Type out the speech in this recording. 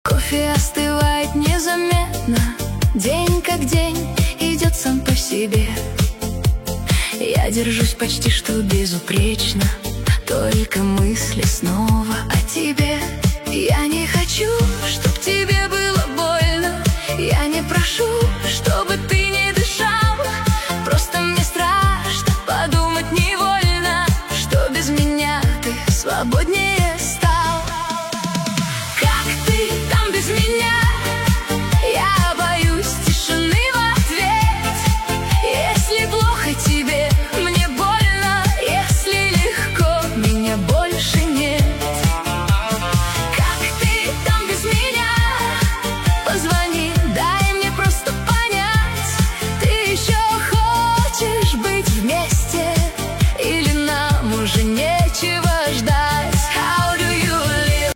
Кофе остывает незаметно, день как день идет сам по себе. Я держусь почти что безупречно, только мысли снова о тебе. Я не хочу